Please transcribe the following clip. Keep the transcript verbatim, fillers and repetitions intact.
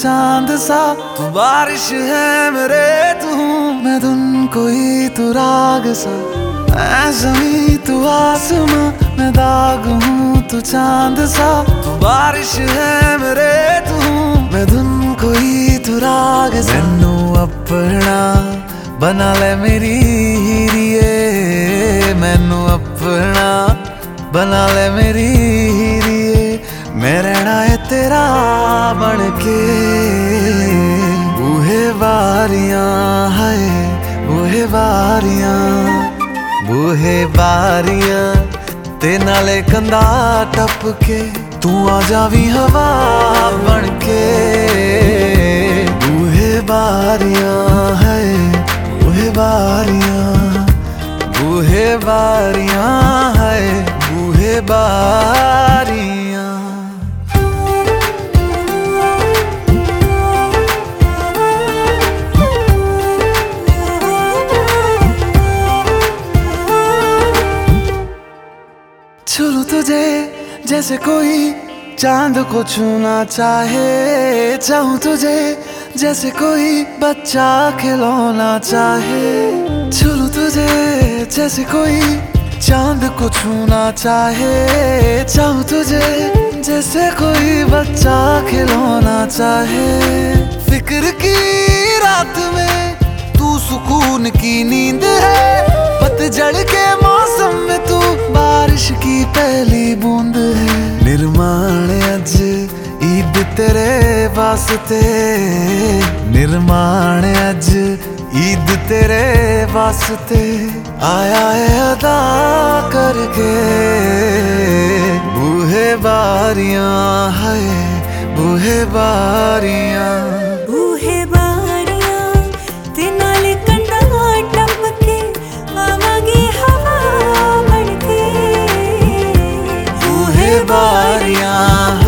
चांद सा, तू बारिश है मेरे तू मैं धुन कोई तू राग सा, मैं ज़मीं तू आसमां मैं दाग हूँ तू चांद सा, तू बारिश है मेरे तू मैं धुन कोई तू राग सा। मैनू अपना बना ले मेरी हीरिए, मैनू अपना बना ले मेरी हीरिए, मैं रहना है तेरा बन के। बूहे बारियां है बूहे बारियां बूहे बारियां ते नाले कंधा टप के, तू आ जावी हवा बन के। बूहे बारियां है बूहे बारियां बूहे बारियां है बूहे बारियां। छू लूं तुझे जैसे कोई चांद को छूना चाहे, चाहूं तुझे जैसे कोई बच्चा खिलौना चाहे। छू लूं तुझे जैसे कोई चांद को छूना चाहे, चाहूं तुझे जैसे कोई बच्चा खिलौना चाहे। फिक्र की रात में तू सुकून की नींद है, पतझड़ के मौसम में तू बारिश की पहली बूंद है। निर्माण अज ईद तेरे वास्ते, निर्माण अज ईद तेरे वास्ते, आया है अदा करके। बूहे बारियां है बूहे बारियां बूहे बारियां ते नाले कंधा टप के, आवागी हवा बन के। बूहे बारियां